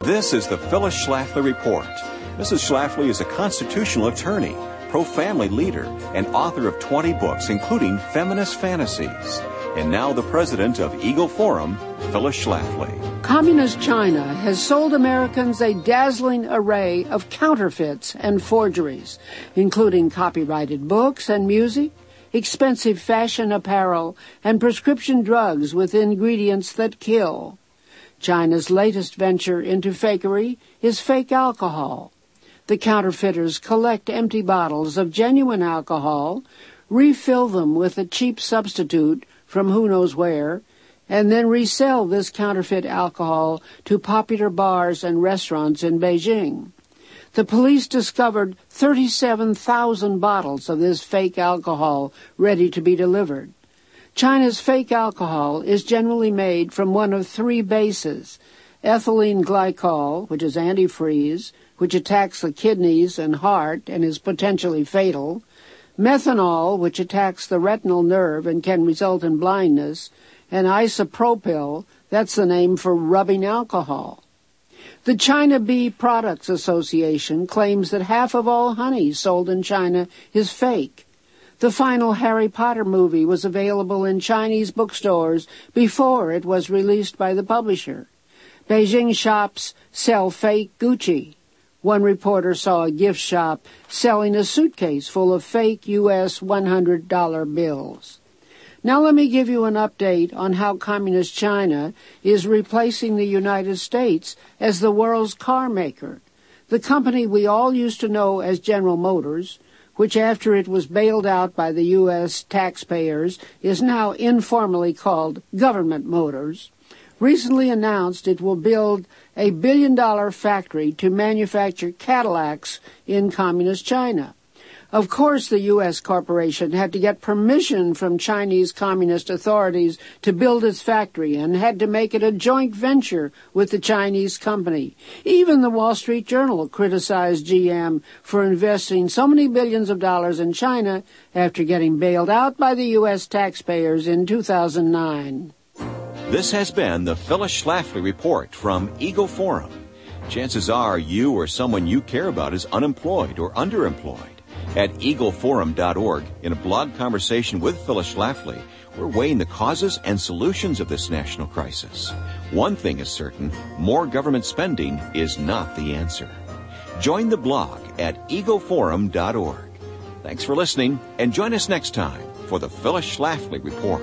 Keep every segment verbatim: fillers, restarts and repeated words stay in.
This is the Phyllis Schlafly Report. Missus Schlafly is a constitutional attorney, pro-family leader, and author of twenty books, including Feminist Fantasies. And now the president of Eagle Forum, Phyllis Schlafly. Communist China has sold Americans a dazzling array of counterfeits and forgeries, including copyrighted books and music, expensive fashion apparel, and prescription drugs with ingredients that kill. China's latest venture into fakery is fake alcohol. The counterfeiters collect empty bottles of genuine alcohol, refill them with a cheap substitute from who knows where, and then resell this counterfeit alcohol to popular bars and restaurants in Beijing. The police discovered thirty-seven thousand bottles of this fake alcohol ready to be delivered. China's fake alcohol is generally made from one of three bases: ethylene glycol, which is antifreeze, which attacks the kidneys and heart and is potentially fatal; methanol, which attacks the retinal nerve and can result in blindness; and isopropyl, that's the name for rubbing alcohol. The China Bee Products Association claims that half of all honey sold in China is fake. The final Harry Potter movie was available in Chinese bookstores before it was released by the publisher. Beijing shops sell fake Gucci. One reporter saw a gift shop selling a suitcase full of fake U S one hundred dollar bills. Now let me give you an update on how Communist China is replacing the United States as the world's car maker. The company we all used to know as General Motors, which after it was bailed out by the U S taxpayers is now informally called Government Motors, recently announced it will build a billion-dollar factory to manufacture Cadillacs in Communist China. Of course, the U S corporation had to get permission from Chinese communist authorities to build its factory and had to make it a joint venture with the Chinese company. Even the Wall Street Journal criticized G M for investing so many billions of dollars in China after getting bailed out by the U S taxpayers in two thousand nine. This has been the Phyllis Schlafly Report from Eagle Forum. Chances are you or someone you care about is unemployed or underemployed. At eagle forum dot org, in a blog conversation with Phyllis Schlafly, we're weighing the causes and solutions of this national crisis. One thing is certain, more government spending is not the answer. Join the blog at eagle forum dot org. Thanks for listening, and join us next time for the Phyllis Schlafly Report.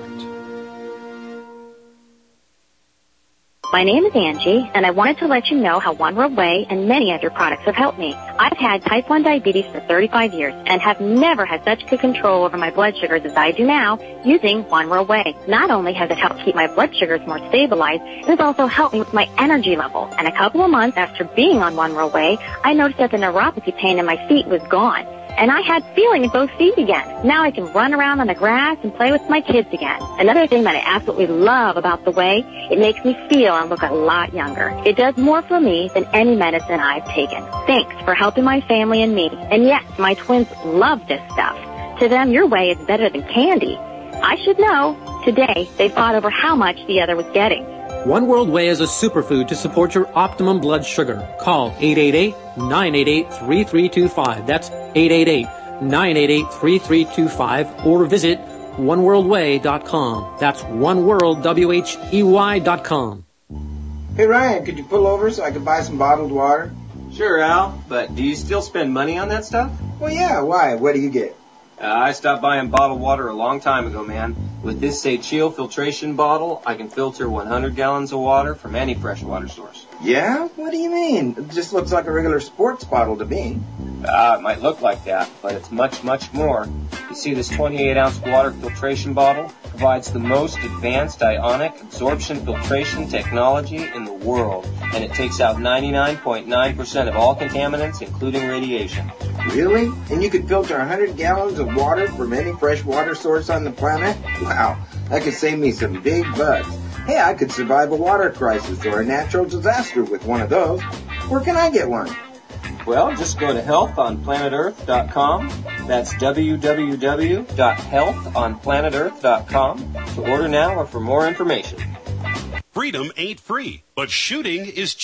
My name is Angie, and I wanted to let you know how One World Whey and many other products have helped me. I've had type one diabetes for thirty-five years and have never had such good control over my blood sugars as I do now using One World Whey. Not only has it helped keep my blood sugars more stabilized, it has also helped me with my energy level. And a couple of months after being on One World Whey, I noticed that the neuropathy pain in my feet was gone. And I had feeling in both feet again. Now I can run around on the grass and play with my kids again. Another thing that I absolutely love about the whey, it makes me feel and look a lot younger. It does more for me than any medicine I've taken. Thanks for helping my family and me. And yes, my twins love this stuff. To them, your whey is better than candy. I should know. Today, they fought over how much the other was getting. One World Whey is a superfood to support your optimum blood sugar. Call eight eight eight, nine eight eight, three three two five. That's eight eight eight, nine eight eight, three three two five. Or visit one world whey dot com. That's oneworld, W H E Y dot com. Hey, Ryan, could you pull over so I could buy some bottled water? Sure, Al, but do you still spend money on that stuff? Well, yeah, why? What do you get? Uh, I stopped buying bottled water a long time ago, man. With this Seychelles filtration bottle, I can filter one hundred gallons of water from any freshwater source. Yeah? What do you mean? It just looks like a regular sports bottle to me. Ah, it might look like that, but it's much, much more. You see, this twenty-eight ounce water filtration bottle provides the most advanced ionic absorption filtration technology in the world, and it takes out ninety-nine point nine percent of all contaminants, including radiation. Really? And you could filter one hundred gallons of water from any freshwater source on the planet? Wow, that could save me some big bucks. Hey, I could survive a water crisis or a natural disaster with one of those. Where can I get one? Well, just go to health on planet earth dot com. That's w w w dot health on planet earth dot com to order now or for more information. Freedom ain't free, but shooting is cheap.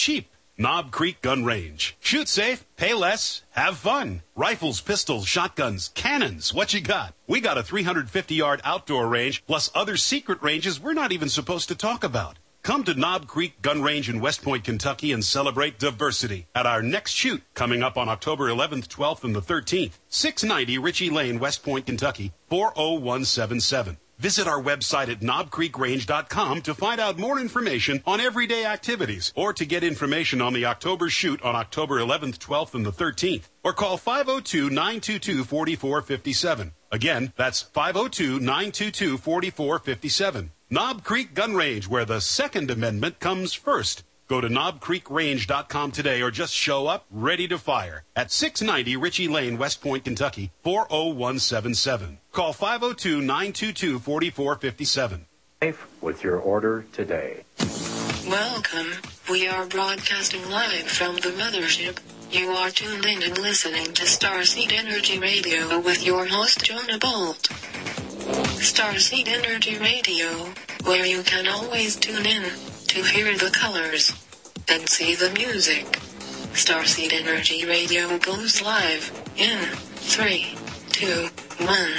Knob Creek Gun Range. Shoot safe, pay less, have fun. Rifles, pistols, shotguns, cannons, what you got? We got a three hundred fifty yard outdoor range, plus other secret ranges we're not even supposed to talk about. Come to Knob Creek Gun Range in West Point, Kentucky, and celebrate diversity at our next shoot coming up on October eleventh, twelfth, and the thirteenth. six ninety Ritchie Lane, West Point, Kentucky, four oh one seven seven. Visit our website at knob creek range dot com to find out more information on everyday activities or to get information on the October shoot on October eleventh, twelfth, and the thirteenth. Or call five oh two, nine two two, four four five seven. Again, that's five oh two, nine two two, four four five seven. Knob Creek Gun Range, where the Second Amendment comes first. Go to knob creek range dot com today or just show up ready to fire at six ninety Ritchie Lane, West Point, Kentucky, four oh one seven seven. Call five oh two, nine two two, four four five seven. With your order today. Welcome. We are broadcasting live from the mothership. You are tuned in and listening to Starseed Energy Radio with your host Jonah Bolt. Starseed Energy Radio, where you can always tune in to hear the colors and see the music. Starseed Energy Radio goes live in three, two, one.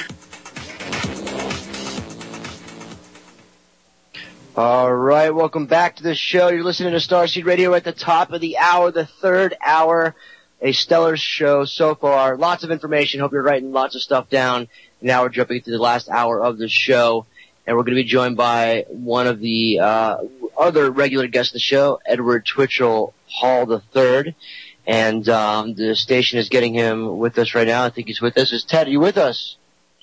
All right, welcome back to the show. You're listening to Starseed Radio at the top of the hour, the third hour. A stellar show so far. Lots of information. Hope you're writing lots of stuff down. Now we're jumping into the last hour of the show, and we're going to be joined by one of the uh other regular guests of the show, Edward Twitchell Hall the third. And um the station is getting him with us right now. I think he's with us. Is Ted, are you with us?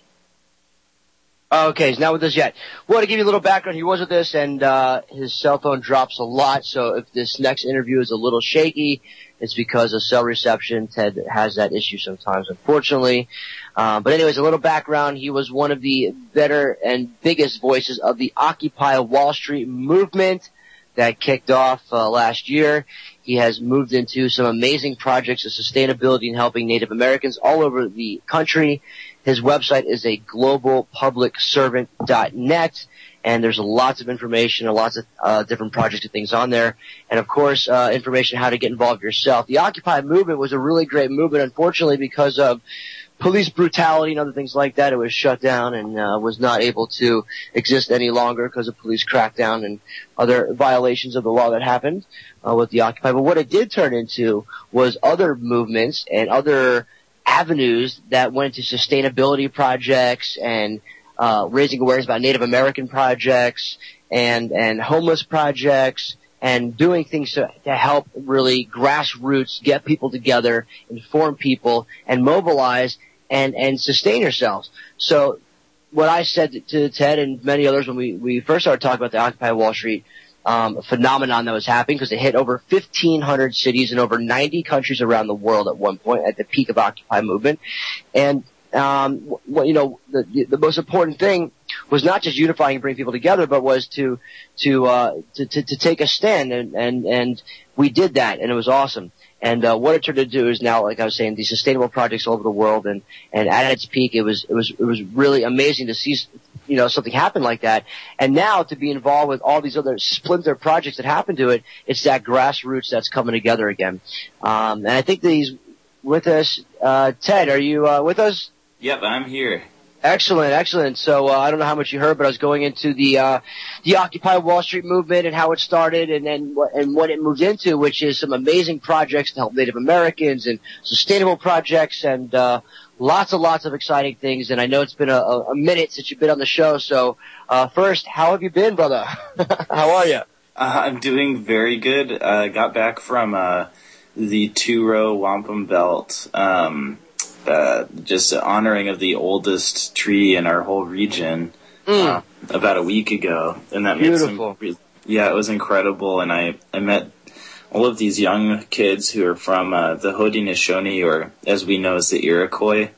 Okay, he's not with us yet. Well, to give you a little background, he was with us, and uh his cell phone drops a lot, so if this next interview is a little shaky, it's because of cell reception. Ted has that issue sometimes, unfortunately. Uh, but anyways, a little background. He was one of the better and biggest voices of the Occupy Wall Street movement that kicked off uh, last year. He has moved into some amazing projects of sustainability and helping Native Americans all over the country. His website is a global public servant dot net. And there's lots of information and lots of uh, different projects and things on there. And, of course, uh, information how to get involved yourself. The Occupy movement was a really great movement. Unfortunately, because of police brutality and other things like that, it was shut down and uh, was not able to exist any longer because of police crackdown and other violations of the law that happened uh, with the Occupy. But what it did turn into was other movements and other avenues that went to sustainability projects and Uh, raising awareness about Native American projects and, and homeless projects and doing things to, to help really grassroots get people together, inform people, and mobilize and, and sustain yourselves. So what I said to, to Ted and many others when we, we first started talking about the Occupy Wall Street um, phenomenon that was happening, because it hit over fifteen hundred cities in over ninety countries around the world at one point at the peak of Occupy movement. And Um, what, you know, the, the most important thing was not just unifying and bringing people together, but was to, to, uh, to, to, to take a stand, and, and, and we did that, and it was awesome. And, uh, what it turned to do is now, like I was saying, these sustainable projects all over the world, and, and at its peak, it was, it was, it was really amazing to see, you know, something happen like that. And now to be involved with all these other splinter projects that happen to it, it's that grassroots that's coming together again. Um, and I think that he's with us. Uh, Ted, are you, uh, with us? Yep, I'm here. Excellent, excellent. So uh, I don't know how much you heard, but I was going into the uh, the Occupy Wall Street movement and how it started, and then what, and what it moved into, which is some amazing projects to help Native Americans and sustainable projects, and uh, lots and lots of exciting things. And I know it's been a, a minute since you've been on the show. So uh, first, how have you been, brother? How are you? Uh, I'm doing very good. I uh, got back from uh, the two-row wampum belt. Um, Uh, just honoring of the oldest tree in our whole region mm. uh, about a week ago, and that beautiful. Made some, yeah, it was incredible. And I I met all of these young kids who are from uh, the Haudenosaunee, or as we know as the Iroquois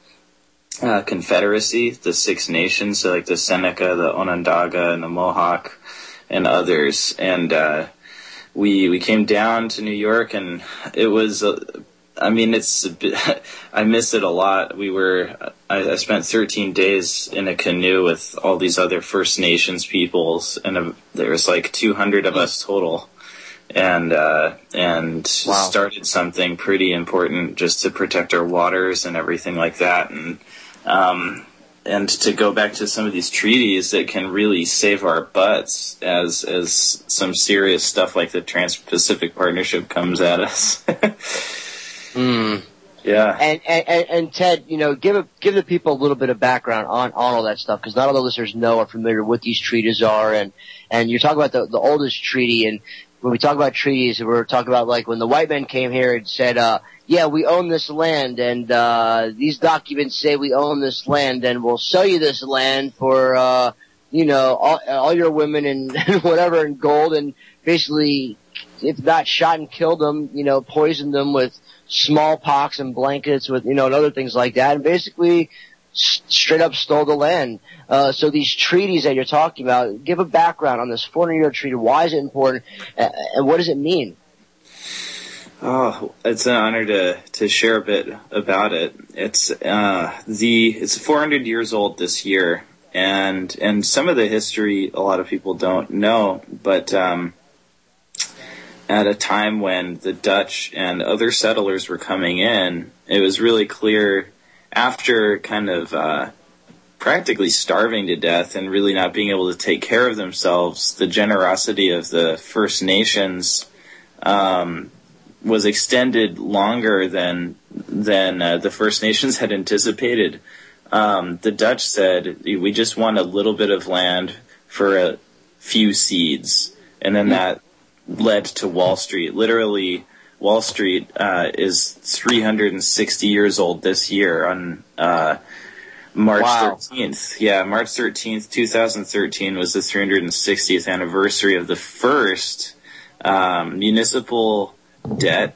uh, Confederacy, the Six Nations, so like the Seneca, the Onondaga, and the Mohawk, and others. And uh, we we came down to New York, and it was. Uh, I mean, it's a bit, I miss it a lot. We were, I, I spent thirteen days in a canoe with all these other First Nations peoples, and a, there was like two hundred of us total. and uh, and wow. started something pretty important just to protect our waters and everything like that. And um, and to go back to some of these treaties that can really save our butts as as some serious stuff like the Trans-Pacific Partnership comes at us. mm. Yeah. And, and and Ted, you know, give a, give the people a little bit of background on, on all that stuff, because not all the listeners know or familiar with what these treaties are. And, and you're talking about the, the oldest treaty, and when we talk about treaties, we're talking about like when the white men came here and said, uh, yeah, we own this land, and uh these documents say we own this land, and we'll sell you this land for, uh you know, all, all your women and, and whatever in gold, and basically, if not shot and killed them, you know, poisoned them with smallpox and blankets with, you know, and other things like that, and basically s- straight up stole the land. Uh, so these treaties that you're talking about, give a background on this four hundred year treaty. Why is it important, uh, and what does it mean? Oh, it's an honor to, to share a bit about it. It's, uh, the, it's four hundred years old this year, and, and some of the history a lot of people don't know, but, um, at a time when the Dutch and other settlers were coming in, it was really clear after kind of uh, practically starving to death and really not being able to take care of themselves, the generosity of the First Nations um, was extended longer than than uh, the First Nations had anticipated. Um, the Dutch said, we just want a little bit of land for a few seeds, and then that led to Wall Street. Literally, Wall Street uh, is three hundred sixty years old this year on uh, March wow. thirteenth. Yeah, March thirteenth, twenty thirteen was the three hundred sixtieth anniversary of the first um, municipal debt,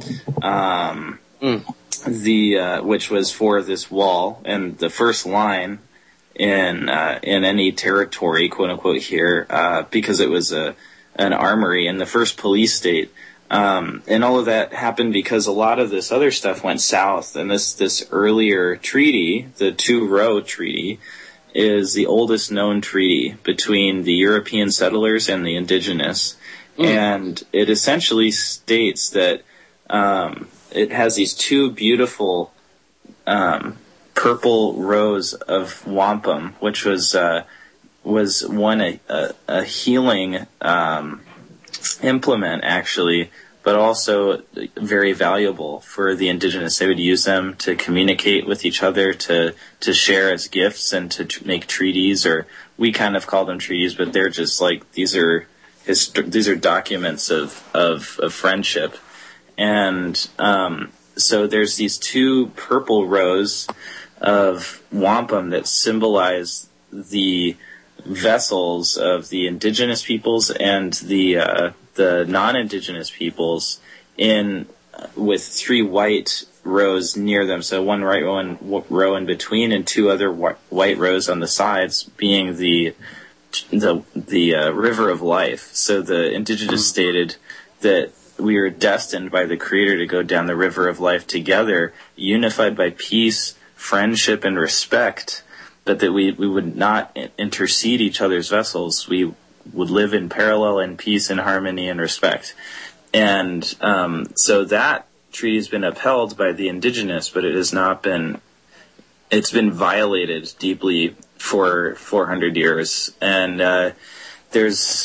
um, mm. the uh, which was for this wall, and the first line in uh, in any territory, quote unquote, here, uh, because it was a an armory and the first police state. Um, and all of that happened because a lot of this other stuff went south. And this, this earlier treaty, the Two-Row Treaty, is the oldest known treaty between the European settlers and the indigenous. Mm. And it essentially states that um, it has these two beautiful um, purple rows of wampum, which was uh, was one a, a, a healing um, implement, actually, but also very valuable for the indigenous. They would use them to communicate with each other, to to share as gifts, and to tr- make treaties, or we kind of call them treaties, but they're just like, these are hist- these are documents of, of, of friendship. And um, so there's these two purple rows of wampum that symbolize the vessels of the indigenous peoples and the uh, the non-indigenous peoples, in uh, with three white rows near them. So one right row and row in between, and two other wh- white rows on the sides, being the the the uh, river of life. So the indigenous stated that we are destined by the Creator to go down the river of life together, unified by peace, friendship, and respect. But that we, we would not intercede each other's vessels. We would live in parallel and peace and harmony and respect. And um, so that treaty has been upheld by the indigenous, but it has not been, it's been violated deeply for four hundred years. And uh, there's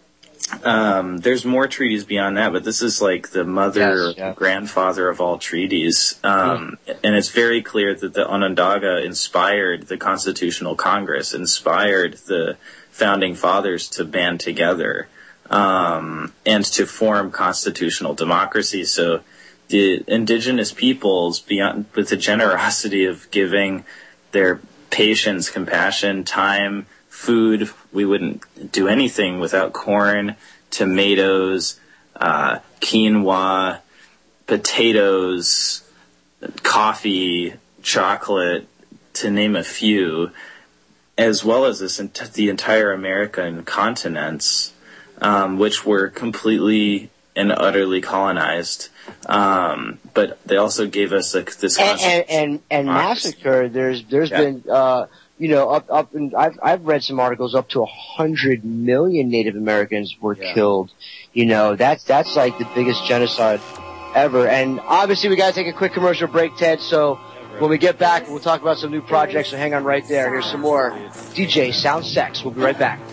um, there's more treaties beyond that, but this is like the mother, yes, yeah. grandfather of all treaties. Um, yeah. And it's very clear that the Onondaga inspired the Constitutional Congress, inspired the founding fathers to band together um, and to form constitutional democracy. So the indigenous peoples, beyond, with the generosity of giving their patience, compassion, time, food, we wouldn't do anything without corn, tomatoes, uh, quinoa, potatoes, coffee, chocolate, to name a few, as well as this ent- the entire American continents, um, which were completely and utterly colonized. Um, but they also gave us a, this and and, and, and massacre. There's there's yeah. been uh, you know, up, up, and I've, I've read some articles up to a hundred million Native Americans were yeah. killed. You know, that's, that's like the biggest genocide ever. And obviously we gotta take a quick commercial break, Ted, so when we get back, we'll talk about some new projects, so hang on right there. Here's some more D J Sound Sex. We'll be right back.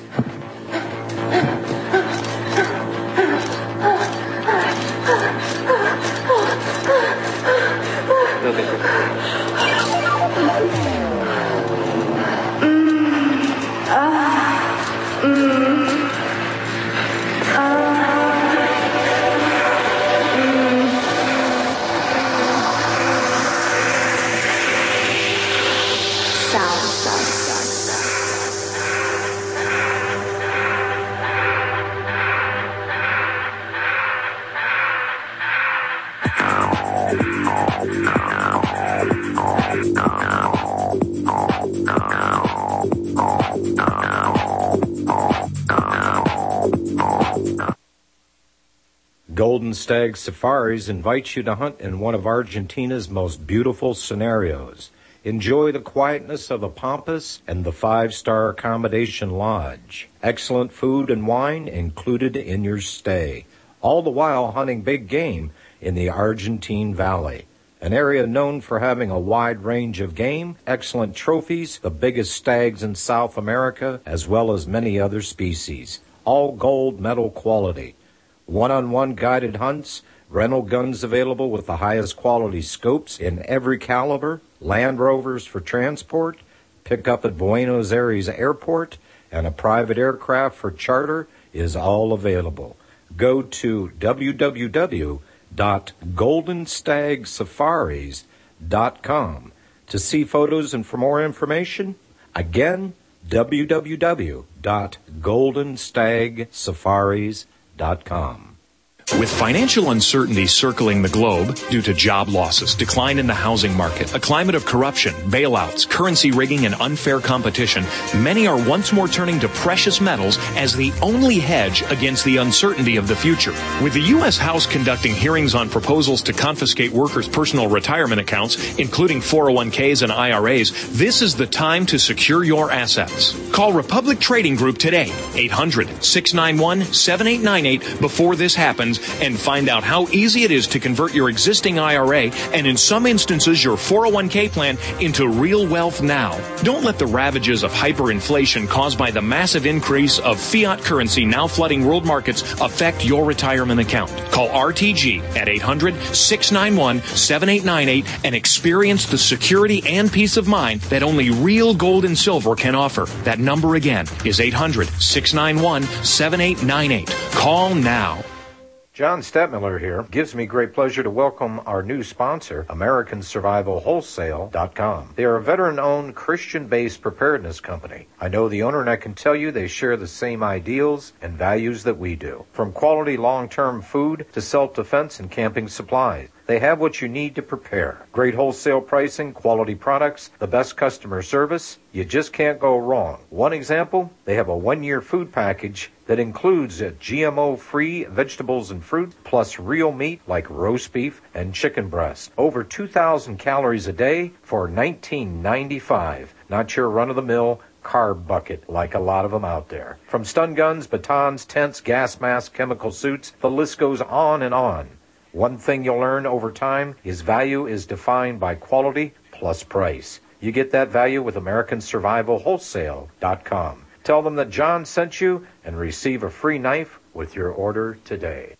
Golden Stag Safaris invites you to hunt in one of Argentina's most beautiful scenarios. Enjoy the quietness of the Pampas and the five-star accommodation lodge. Excellent food and wine included in your stay, all the while hunting big game in the Argentine Valley, an area known for having a wide range of game, excellent trophies, the biggest stags in South America, as well as many other species, all gold medal quality. One-on-one guided hunts, rental guns available with the highest quality scopes in every caliber, Land Rovers for transport, pick up at Buenos Aires Airport, and a private aircraft for charter is all available. Go to w w w dot golden stag safaris dot com to see photos and for more information. Again, w w w dot golden stag safaris dot com. With financial uncertainty circling the globe due to job losses, decline in the housing market, a climate of corruption, bailouts, currency rigging, and unfair competition, many are once more turning to precious metals as the only hedge against the uncertainty of the future. With the U S House conducting hearings on proposals to confiscate workers' personal retirement accounts, including four oh one k's and I R As, this is the time to secure your assets. Call Republic Trading Group today, eight hundred, six nine one, seven eight nine eight, before this happens, and find out how easy it is to convert your existing I R A and in some instances your four oh one k plan into real wealth now. Don't let the ravages of hyperinflation caused by the massive increase of fiat currency now flooding world markets affect your retirement account. Call R T G at eight hundred, six nine one, seven eight nine eight and experience the security and peace of mind that only real gold and silver can offer. That number again is eight hundred, six nine one, seven eight nine eight. Call now. John Stettmiller here. Gives me great pleasure to welcome our new sponsor, American Survival Wholesale dot com. They are a veteran-owned, Christian-based preparedness company. I know the owner, and I can tell you they share the same ideals and values that we do. From quality long-term food to self-defense and camping supplies, they have what you need to prepare. Great wholesale pricing, quality products, the best customer service. You just can't go wrong. One example, they have a one-year food package that includes G M O-free vegetables and fruit, plus real meat like roast beef and chicken breast. Over two thousand calories a day for nineteen ninety-five. Not your run-of-the-mill carb bucket like a lot of them out there. From stun guns, batons, tents, gas masks, chemical suits, the list goes on and on. One thing you'll learn over time is value is defined by quality plus price. You get that value with American Survival Wholesale dot com. Tell them that John sent you and receive a free knife with your order today.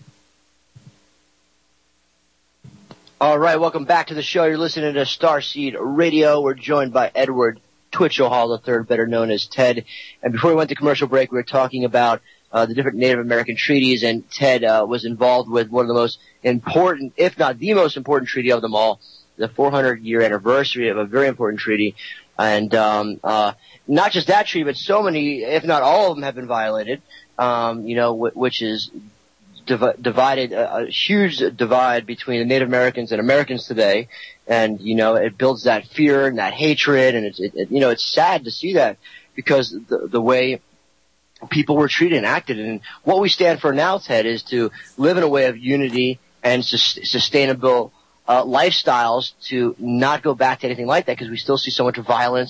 All right, welcome back to the show. You're listening to Starseed Radio. We're joined by Edward Twitchell Hall the third, better known as Ted. And before we went to commercial break, we were talking about uh, the different Native American treaties, and Ted uh, was involved with one of the most important, if not the most important treaty of them all, the four hundred year anniversary of a very important treaty. And um, uh, not just that treaty, but so many, if not all of them, have been violated, um, you know, w- which is div- divided, a, a huge divide between the Native Americans and Americans today. And, you know, it builds that fear and that hatred, and it's, it, it, you know, it's sad to see that because the, the way people were treated and acted. And what we stand for now, Ted, is to live in a way of unity and sus- sustainable uh, lifestyles, to not go back to anything like that, because we still see so much violence and,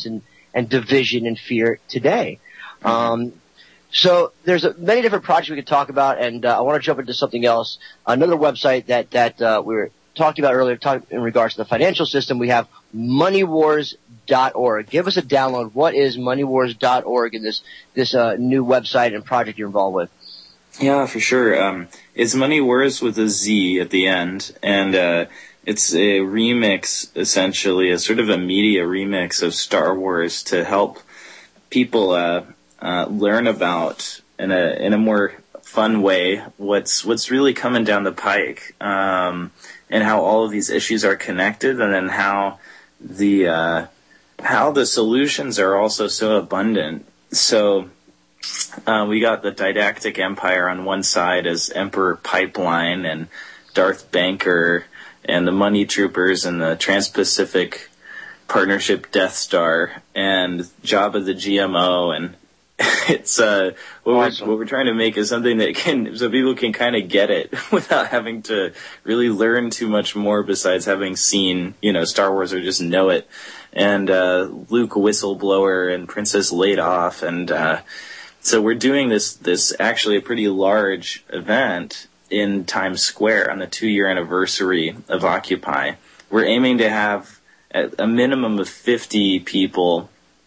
and division and fear today. Um, so there's a, many different projects we could talk about, and uh, I want to jump into something else. Another website that that uh, we were talking about earlier, talk, in regards to the financial system, we have money wars dot org. Give us a download. What is money wars dot org and this this uh, new website and project you're involved with? Yeah, for sure. Um, it's Money Wars with a Z at the end, and uh, it's a remix, essentially, a sort of a media remix of Star Wars to help people uh, uh, learn about in a in a more fun way what's what's really coming down the pike, um, and how all of these issues are connected, and then how the uh, how the solutions are also so abundant. So. Uh, we got the Didactic Empire on one side as Emperor Pipeline and Darth Banker and the Money Troopers and the Trans-Pacific Partnership Death Star and Jabba the G M O, and it's uh what awesome. we're what we're trying to make is something that can so people can kind of get it without having to really learn too much more besides having seen, you know, Star Wars or just know it. And uh Luke Whistleblower and Princess Laid Off, and uh so we're doing this, this actually a pretty large event in Times Square on the two-year anniversary of Occupy. We're aiming to have a minimum of fifty people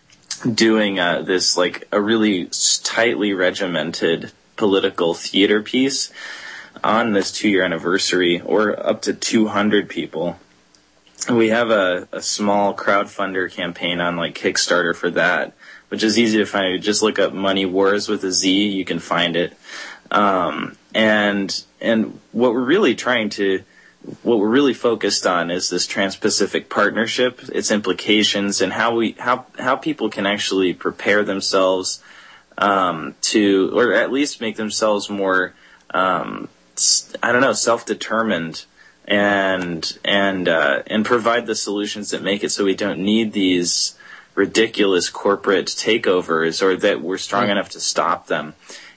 doing uh, this, like, a really tightly regimented political theater piece on this two-year anniversary, or up to two hundred people. We have a, a small crowdfunder campaign on, like, Kickstarter for that, which is easy to find. You just look up Money Wars with a Z, you can find it. Um, and and what we're really trying to, what we're really focused on is this Trans-Pacific Partnership, its implications, and how we how how people can actually prepare themselves um, to, or at least make themselves more, um, I don't know, self-determined, and and uh, and provide the solutions that make it so we don't need these ridiculous corporate takeovers, or that we're strong enough to stop them.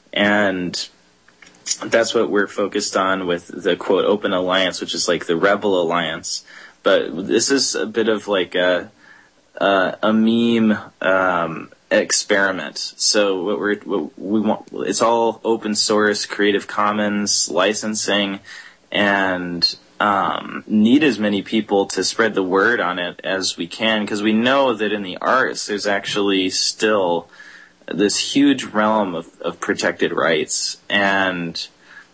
And that's what we're focused on with the, quote, Open Alliance, which is like the Rebel Alliance. But this is a bit of like a a, a meme um, experiment. So what we're what we want, it's all open source, Creative Commons licensing, and Um, need as many people to spread the word on it as we can, because we know that in the arts there's actually still this huge realm of, of protected rights, and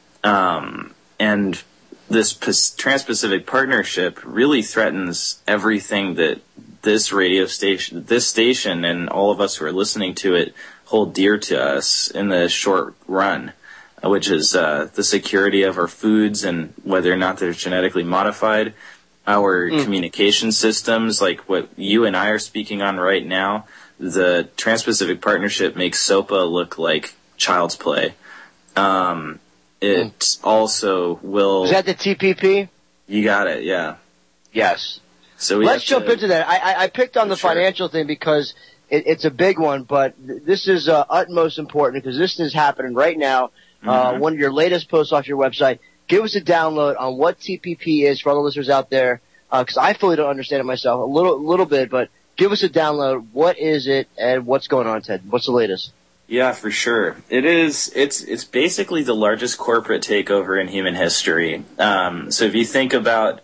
um, and this P- Trans-Pacific Partnership really threatens everything that this radio station, this station, and all of us who are listening to it hold dear to us in the short run, which is uh, the security of our foods and whether or not they're genetically modified, our mm. communication systems, like what you and I are speaking on right now. The Trans-Pacific Partnership makes SOPA look like child's play. Um, it mm. also will... Is that the T P P? You got it, yeah. Yes. So we Let's jump to, into that. I, I, I picked on the sure. financial thing because it, it's a big one, but th- this is uh, utmost important because this is happening right now. Uh, mm-hmm. One of your latest posts off your website. Give us a download on what T P P is for all the listeners out there, because uh, I fully don't understand it myself, a little, little bit, but give us a download. What is it, and what's going on, Ted? What's the latest? Yeah, for sure. It is. It's it's basically the largest corporate takeover in human history. Um, so if you think about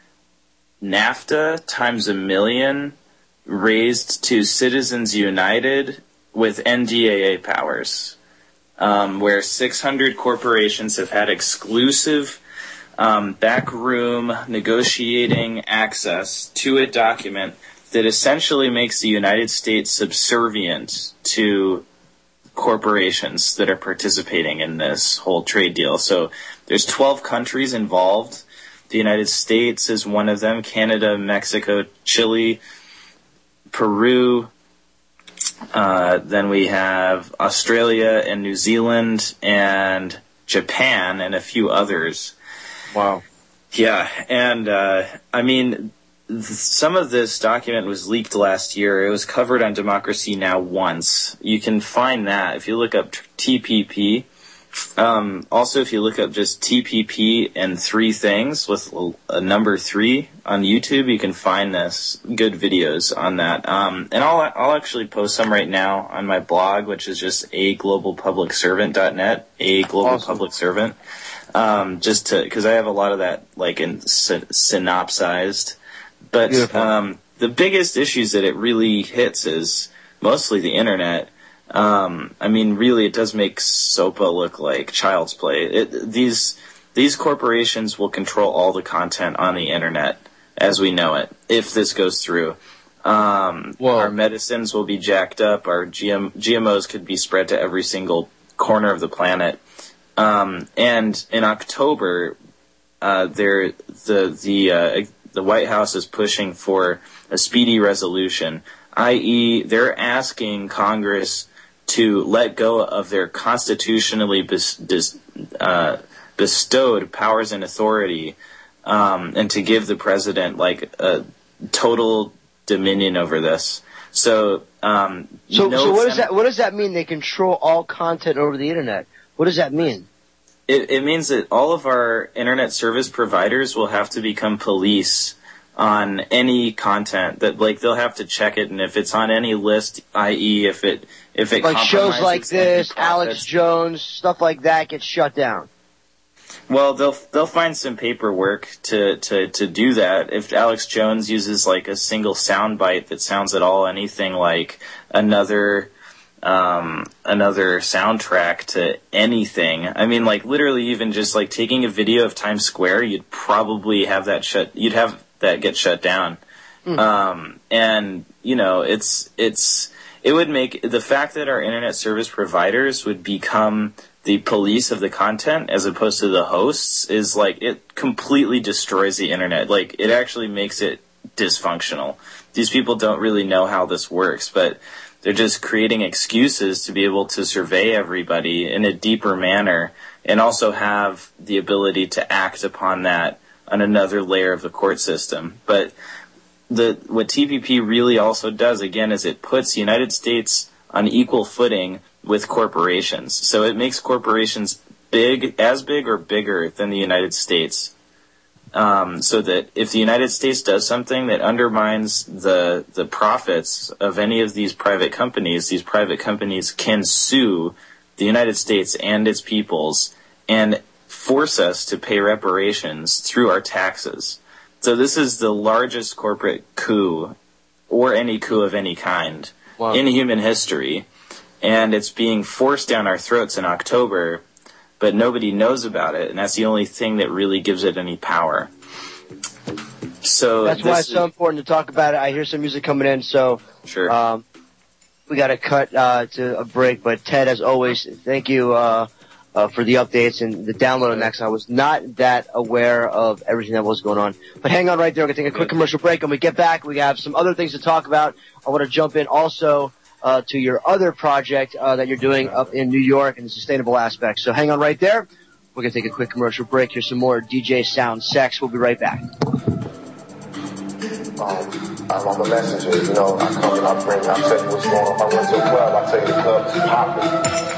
NAFTA times a million raised to Citizens United with N D A A powers. Um, where six hundred corporations have had exclusive um, backroom negotiating access to a document that essentially makes the United States subservient to corporations that are participating in this whole trade deal. So there's twelve countries involved. The United States is one of them, Canada, Mexico, Chile, Peru. Uh, then we have Australia and New Zealand and Japan and a few others. Wow. Yeah, and uh, I mean, th- some of this document was leaked last year. It was covered on Democracy Now! Once. You can find that if you look up T P P. Um, also, if you look up just T P P and three things with a number three on YouTube, you can find this good videos on that. Um, and I'll I'll actually post some right now on my blog, which is just a global public servant dot net, a global Awesome. public servant. Um, just to because I have a lot of that like in sy- synopsized. But um, the biggest issues that it really hits is mostly the internet. Um, I mean, really, it does make SOPA look like child's play. It, these these corporations will control all the content on the internet as we know it, if this goes through. Um, our medicines will be jacked up. Our G M, G M Os could be spread to every single corner of the planet. Um, and in October, uh, there the the uh, the White House is pushing for a speedy resolution, that is, they're asking Congress to let go of their constitutionally bes- dis- uh, bestowed powers and authority, um, and to give the president like a total dominion over this. So, um, So, no so what does sen- that what does that mean? They control all content over the internet. What does that mean? It, it means that all of our internet service providers will have to become police on any content that, like, they'll have to check it, and if it's on any list, that is, if it if it Like shows like compromises this, any Alex profits. Jones, stuff like that gets shut down. Well, they'll they'll find some paperwork to, to, to do that. If Alex Jones uses like a single soundbite that sounds at all anything like another um, another soundtrack to anything, I mean, like literally even just like taking a video of Times Square, you'd probably have that shut. You'd have that get shut down. Mm. Um, and you know, it's it's it would make the fact that our internet service providers would become the police of the content as opposed to the hosts is like it completely destroys the internet. Like it actually makes it dysfunctional. These people don't really know how this works, but they're just creating excuses to be able to survey everybody in a deeper manner and also have the ability to act upon that on another layer of the court system. But the what T P P really also does, again, is it puts the United States on equal footing with corporations. So it makes corporations big, as big or bigger than the United States. Um, so that if the United States does something that undermines the the profits of any of these private companies, these private companies can sue the United States and its peoples and force us to pay reparations through our taxes. So this is the largest corporate coup, or any coup of any kind, wow. in human history. And it's being forced down our throats in October, but nobody knows about it, and that's the only thing that really gives it any power. So that's why it's so important to talk about it. I hear some music coming in, so sure. Um, we got to cut uh, to a break. But Ted, as always, thank you uh, uh, for the updates and the download on that. 'Cause I was not that aware of everything that was going on. But hang on right there. We're gonna take a quick commercial break. When we get back, we have some other things to talk about. I want to jump in also. Uh, to your other project uh, that you're doing up in New York and the sustainable aspect. So hang on right there. We're going to take a quick commercial break. Here's some more D J Sound Sex. We'll be right back. Um, I'm, I'm a messenger. You know, I come and I bring, I tell you what's going on. If I went to a club, I tell you the club is popping.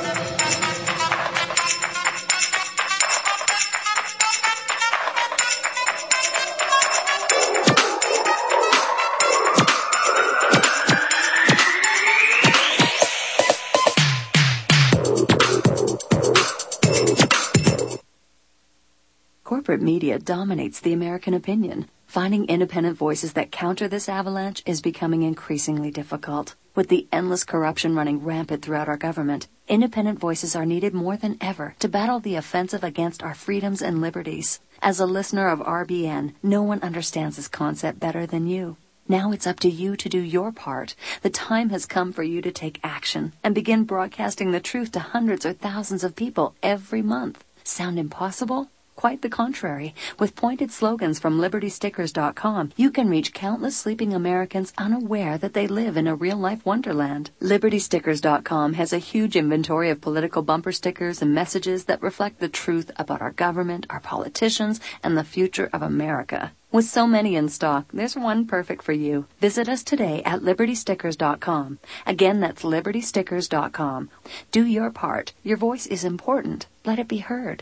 Corporate media dominates the American opinion. Finding independent voices that counter this avalanche is becoming increasingly difficult. With the endless corruption running rampant throughout our government, independent voices are needed more than ever to battle the offensive against our freedoms and liberties. As a listener of R B N, no one understands this concept better than you. Now it's up to you to do your part. The time has come for you to take action and begin broadcasting the truth to hundreds or thousands of people every month. Sound impossible? Quite the contrary. With pointed slogans from Liberty Stickers dot com, you can reach countless sleeping Americans unaware that they live in a real-life wonderland. Liberty Stickers dot com has a huge inventory of political bumper stickers and messages that reflect the truth about our government, our politicians, and the future of America. With so many in stock, there's one perfect for you. Visit us today at liberty stickers dot com. Again, that's liberty stickers dot com. Do your part. Your voice is important. Let it be heard.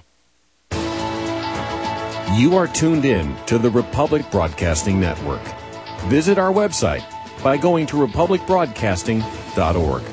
You are tuned in to the Republic Broadcasting Network. Visit our website by going to republic broadcasting dot org.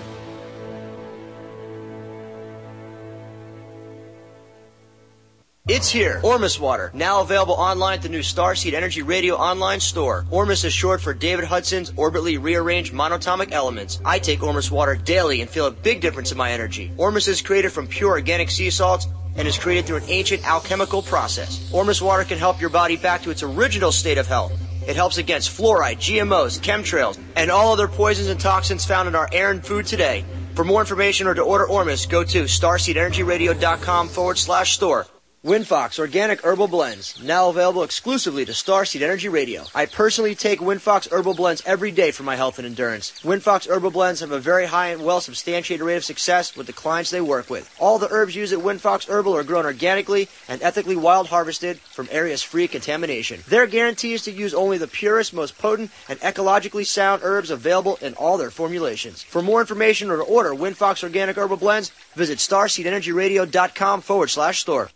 It's here. Ormus Water, now available online at the new Starseed Energy Radio online store. Ormus is short for David Hudson's orbitally rearranged monatomic elements. I take Ormus Water daily and feel a big difference in my energy. Ormus is created from pure organic sea salts and is created through an ancient alchemical process. Ormus Water can help your body back to its original state of health. It helps against fluoride, G M Os, chemtrails, and all other poisons and toxins found in our air and food today. For more information or to order Ormus, go to starseed energy radio dot com forward slash store. Winfox Organic Herbal Blends, now available exclusively to Starseed Energy Radio. I personally take Winfox Herbal Blends every day for my health and endurance. Winfox Herbal Blends have a very high and well-substantiated rate of success with the clients they work with. All the herbs used at Winfox Herbal are grown organically and ethically wild harvested from areas free of contamination. Their guarantee is to use only the purest, most potent, and ecologically sound herbs available in all their formulations. For more information or to order Winfox Organic Herbal Blends, visit starseed energy radio dot com forward slash store.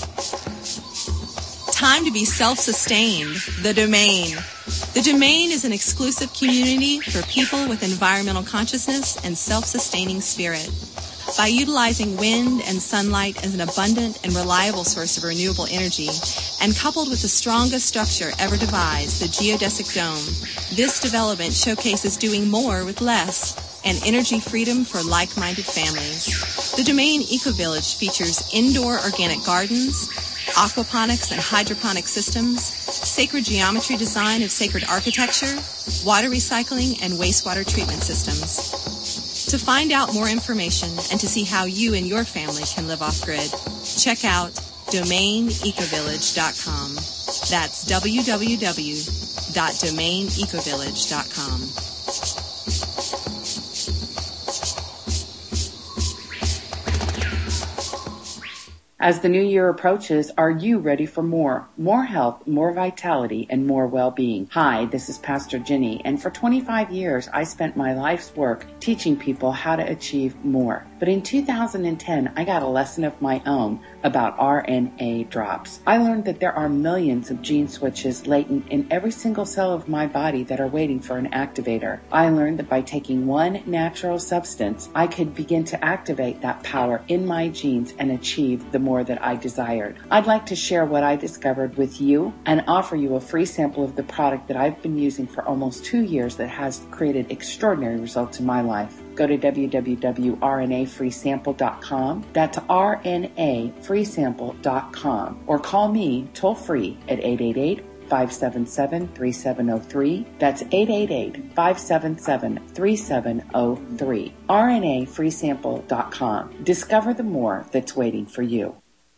Time to be self-sustained. The Domain. The Domain is an exclusive community for people with environmental consciousness and self-sustaining spirit. By utilizing wind and sunlight as an abundant and reliable source of renewable energy, and coupled with the strongest structure ever devised, the geodesic dome, this development showcases doing more with less and energy freedom for like-minded families. The Domain Eco-Village features indoor organic gardens, aquaponics and hydroponic systems, sacred geometry design of sacred architecture, water recycling, and wastewater treatment systems. To find out more information and to see how you and your family can live off-grid, check out domain eco village dot com. That's w w w dot domain eco village dot com. As the new year approaches, are you ready for more? More health, more vitality, and more well-being. Hi, this is Pastor Ginny, and for twenty-five years, I spent my life's work teaching people how to achieve more. But in two thousand ten, I got a lesson of my own about R N A drops. I learned that there are millions of gene switches latent in every single cell of my body that are waiting for an activator. I learned that by taking one natural substance, I could begin to activate that power in my genes and achieve the more that I desired. I'd like to share what I discovered with you and offer you a free sample of the product that I've been using for almost two years that has created extraordinary results in my life. Go to w w w dot r n a free sample dot com. That's r n a free sample dot com. Or call me toll free at eight eight eight, five seven seven, three seven zero three. That's eight eight eight, five seven seven, three seven zero three. r n a free sample dot com. Discover the more that's waiting for you.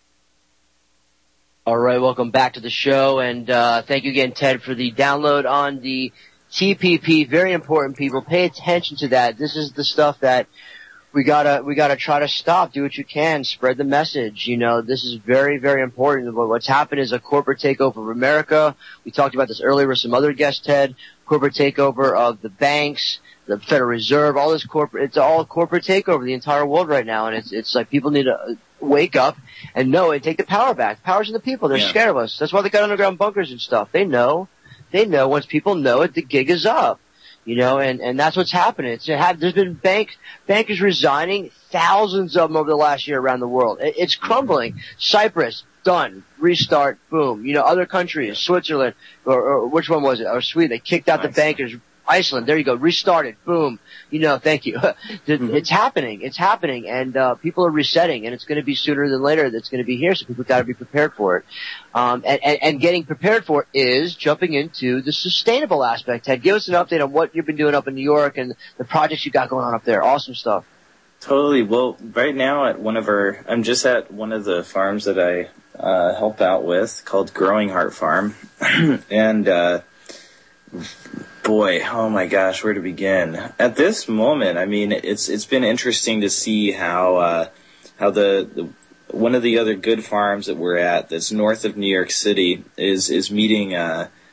All right, welcome back to the show, and uh, thank you again, Ted, for the download on the T P P. Very important, people. Pay attention to that. This is the stuff that we gotta we gotta try to stop. Do what you can. Spread the message. You know, this is very, very important. What's happened is a corporate takeover of America. We talked about this earlier with some other guests, Ted. Corporate takeover of the banks, the Federal Reserve, all this corporate. It's all corporate takeover the entire world right now, and it's it's like people need to wake up and know and take the power back. Power's in the people. They're yeah. scared of us. That's why they got underground bunkers and stuff. They know. They know once people know it, the gig is up. You know, and, and that's what's happening. It's have, there's been bank, bankers resigning, thousands of them over the last year around the world. It, it's crumbling. Cyprus, done. Restart, boom. You know, other countries, Switzerland, or, or which one was it? Or Sweden, they kicked out nice. the bankers. Iceland, there you go, restarted, boom. You know, thank you. It's happening, it's happening, and uh people are resetting, and it's going to be sooner than later that's going to be here, so people got to be prepared for it. Um and, and, and getting prepared for it is jumping into the sustainable aspect. Ted, give us an update on what you've been doing up in New York and the projects you got going on up there. Awesome stuff. Totally. Well, right now at one of our, I'm just at one of the farms that I uh help out with called Growing Heart Farm, and uh boy, oh my gosh, where to begin? At this moment, I mean, it's it's been interesting to see how uh, how the, the one of the other good farms that we're at, that's north of New York City, is is meeting uh,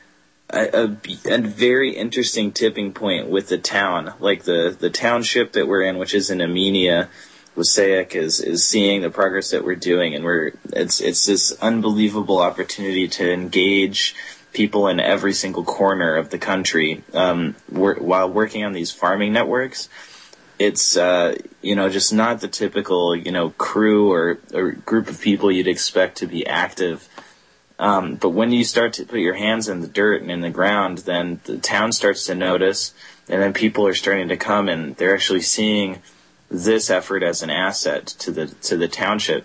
a, a, a very interesting tipping point with the town. Like the, the township that we're in, which is in Armenia, Wassaic, is is seeing the progress that we're doing, and we're it's it's this unbelievable opportunity to engage people in every single corner of the country um, we're, while working on these farming networks. It's uh, you know just not the typical you know crew or, or group of people you'd expect to be active. Um, but when you start to put your hands in the dirt and in the ground, then the town starts to notice, and then people are starting to come, and they're actually seeing this effort as an asset to the to the township,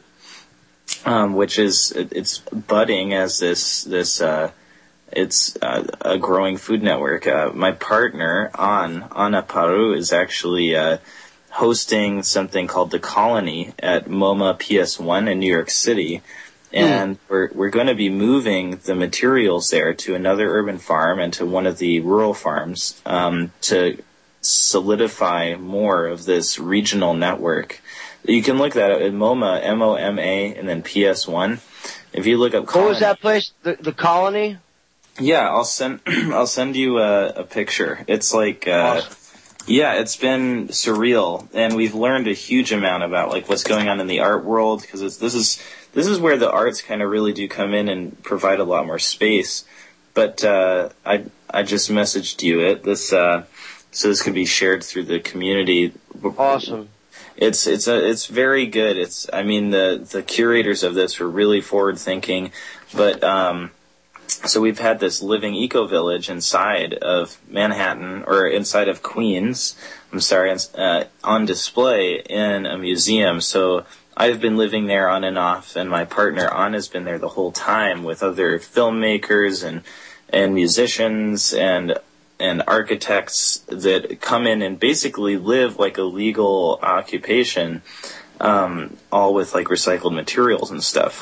um, which is it's budding as this this uh, it's uh, a growing food network. Uh, my partner on Anna Paru is actually uh, hosting something called The Colony at MoMA P S one in New York City, and mm. we're we're going to be moving the materials there to another urban farm and to one of the rural farms um, to solidify more of this regional network. You can look that up at MoMA, M O M A, and then P S one. If you look up Colony, what was that place? The, the Colony? Yeah, I'll send I'll send you a, a picture. It's like, uh, awesome. Yeah, it's been surreal, and we've learned a huge amount about like what's going on in the art world, because it's this is this is where the arts kind of really do come in and provide a lot more space. But uh, I I just messaged you it this. Uh, So this could be shared through the community. Awesome. It's it's a it's very good. It's I mean the the curators of this were really forward thinking, but um, so we've had this living eco village inside of Manhattan or inside of Queens. I'm sorry, uh, on display in a museum. So I've been living there on and off, and my partner Anna has been there the whole time with other filmmakers and and musicians and. and architects that come in and basically live like a legal occupation, um, all with like recycled materials and stuff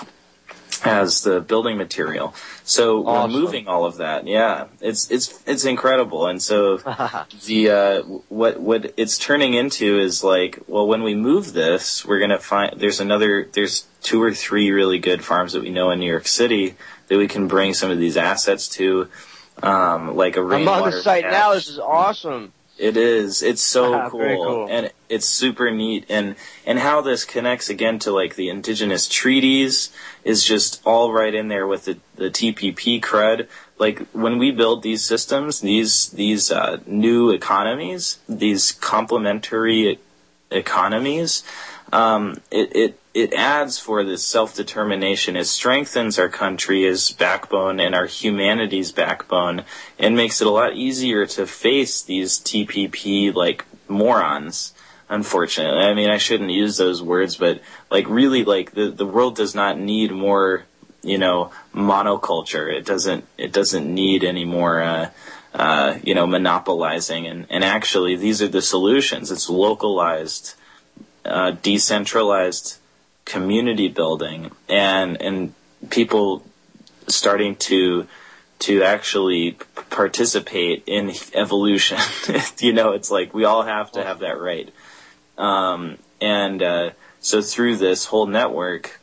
as the building material. So awesome. We're moving all of that. Yeah, it's it's it's incredible. And so the uh, what what it's turning into is like, well, when we move this, we're gonna find there's another there's two or three really good farms that we know in New York City that we can bring some of these assets to. Um, like a rainwater. I'm on the site patch. now. This is awesome. It is. It's so cool. Very cool, and it's super neat. And and how this connects again to like the indigenous treaties is just all right in there with the the T P P crud. Like when we build these systems, these these uh, new economies, these complementary economies, um, it it. It adds for this self-determination. It strengthens our country as backbone and our humanity's backbone, and makes it a lot easier to face these T P P like morons. Unfortunately, I mean I shouldn't use those words, but like really, like the the world does not need more, you know, monoculture. It doesn't. It doesn't need any more, uh, uh, you know, monopolizing. And and actually, these are the solutions. It's localized, uh, decentralized community building, and and people starting to to actually participate in evolution. You know, it's like we all have to have that right. Um, and uh, so through this whole network,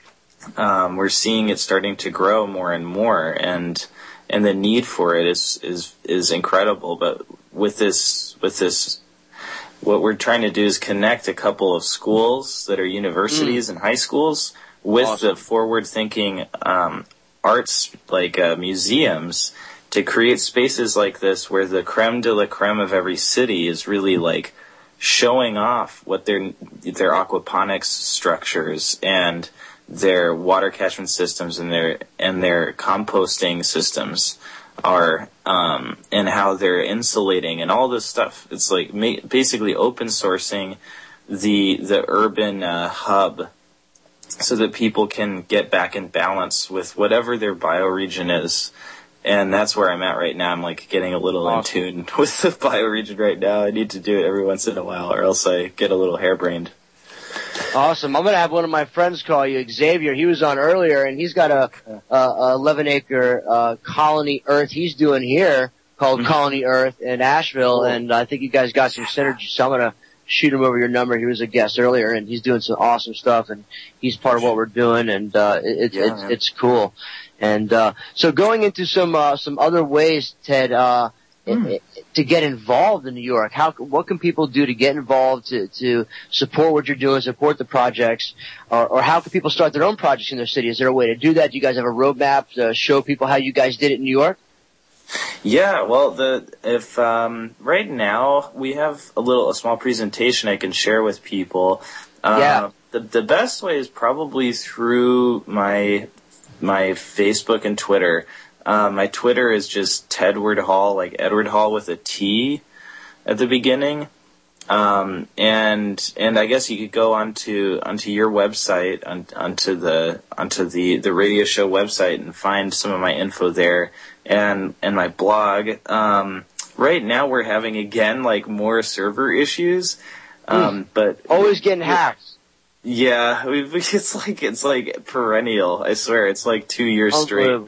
um, we're seeing it starting to grow more and more, and and the need for it is is is incredible. But with this with this. What we're trying to do is connect a couple of schools that are universities mm. and high schools with awesome. the forward-thinking um, arts, like uh, museums, to create spaces like this where the creme de la creme of every city is really like showing off what their their aquaponics structures and their water catchment systems and their and their composting systems are, um, and how they're insulating and all this stuff. It's like ma- basically open sourcing the the urban uh, hub so that people can get back in balance with whatever their bioregion is. And that's where I'm at right now. I'm like getting a little awesome. in tune with the bioregion right now. I need to do it every once in a while or else I get a little harebrained. Awesome. I'm going to have one of my friends call you, Xavier. He was on earlier, and he's got a, a, a eleven acre uh, Colony Earth he's doing here called mm-hmm. Colony Earth in Asheville, and I think you guys got some synergy, so I'm going to shoot him over your number. He was a guest earlier, and he's doing some awesome stuff, and he's part of what we're doing, and uh, it, it, yeah, it's, it's cool. And uh, so going into some uh, some other ways, Ted, uh, mm. it, it, to get involved in New York, how what can people do to get involved, to, to support what you're doing, support the projects, or, or how can people start their own projects in their city? Is there a way to do that? Do you guys have a roadmap to show people how you guys did it in New York? Yeah, well, the if um, right now we have a little a small presentation I can share with people. Uh, yeah. The the best way is probably through my my Facebook and Twitter. Uh, my Twitter is just Tedward Hall, like Edward Hall with a T at the beginning. Um, and and I guess you could go onto onto your website, on, onto the onto the, the radio show website, and find some of my info there, and and my blog. Um, right now we're having again like more server issues, um, mm. but always getting hacked. Yeah, we, it's like it's like perennial. I swear, it's like two years straight.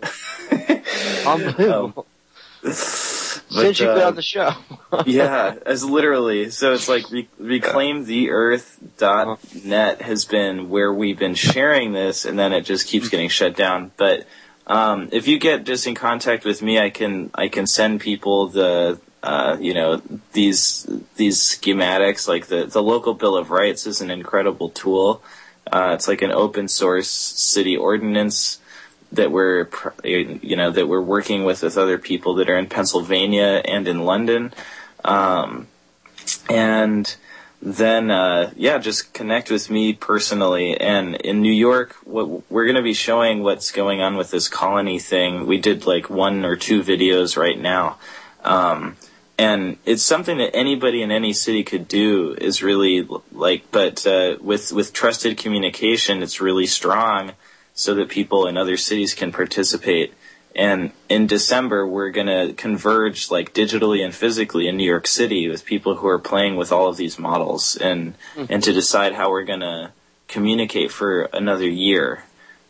Unbelievable. um, But, Since you've been uh, on the show. Yeah, as literally. So it's like re- reclaim the earth dot net has been where we've been sharing this, and then it just keeps getting shut down. But um, if you get just in contact with me, I can I can send people the uh, you know these these schematics. Like the the local Bill of Rights is an incredible tool. Uh, it's like an open source city ordinance that we're, you know, that we're working with with other people that are in Pennsylvania and in London. Um, and then, uh, yeah, just connect with me personally. And in New York, what, we're going to be showing what's going on with this colony thing. We did like one or two videos right now. Um, and it's something that anybody in any city could do is really like, but, uh, with, with trusted communication, it's really strong, so that people in other cities can participate. And in December, we're going to converge like digitally and physically in New York City with people who are playing with all of these models, and mm-hmm. and to decide how we're going to communicate for another year.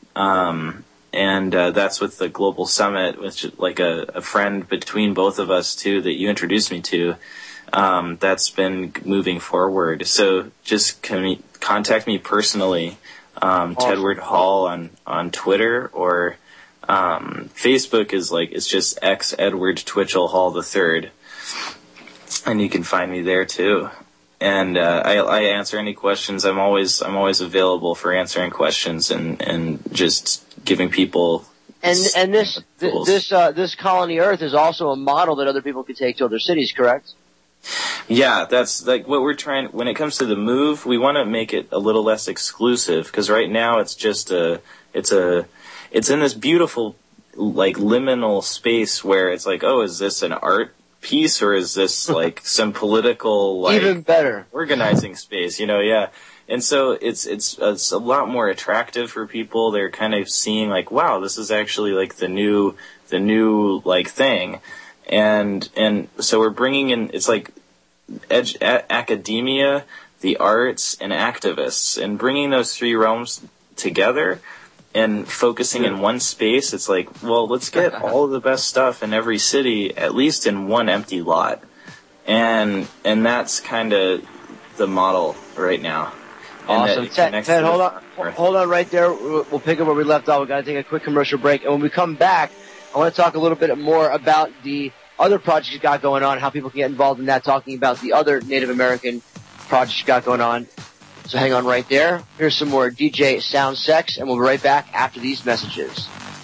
Um, and uh, that's with the Global Summit, which like a, a friend between both of us too that you introduced me to. Um, that's been moving forward. So just com- contact me personally. Um, awesome. Tedward Hall on, on Twitter, or um, Facebook is like, it's just X Edward Twitchell Hall the Third, and you can find me there too. And uh, I, I answer any questions. I'm always I'm always available for answering questions and, and just giving people. And and this th- this uh, this Colony Earth is also a model that other people could take to other cities, correct? Yeah, that's like what we're trying. When it comes to the move, we want to make it a little less exclusive, because right now it's just a, it's a, it's in this beautiful like liminal space where it's like, oh, is this an art piece or is this like some political like even better organizing space? You know, yeah. And so it's it's it's a lot more attractive for people. They're kind of seeing like, wow, this is actually like the new the new like thing. And and so we're bringing in, it's like ed- a- academia, the arts, and activists, and bringing those three realms together and focusing in one space. It's like, well, let's get all of the best stuff in every city, at least in one empty lot. And and that's kind of the model right now. Awesome. Ted, Ted hold on, hold on right there. We'll pick up where we left off. We've got to take a quick commercial break. And when we come back, I want to talk a little bit more about the other projects you got going on, how people can get involved in that, talking about the other Native American projects you got going on. So hang on right there. Here's some more D J Sound Sex, and we'll be right back after these messages.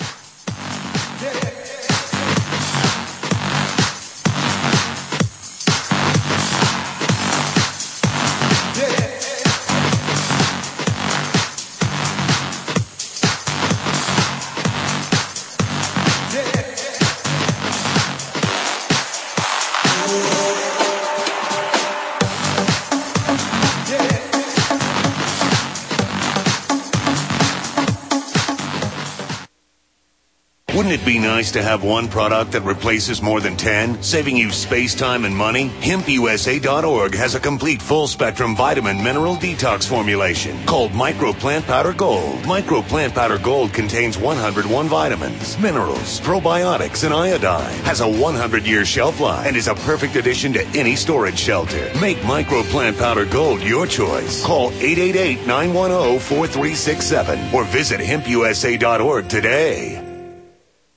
Wouldn't it be nice to have one product that replaces more than ten, saving you space, time, and money? Hemp U S A dot org has a complete full-spectrum vitamin mineral detox formulation called Micro Plant Powder Gold. Micro Plant Powder Gold contains one hundred one vitamins, minerals, probiotics, and iodine. Has a one hundred year shelf life and is a perfect addition to any storage shelter. Make Micro Plant Powder Gold your choice. Call eight eight eight, nine one zero, four three six seven or visit hemp U S A dot org today.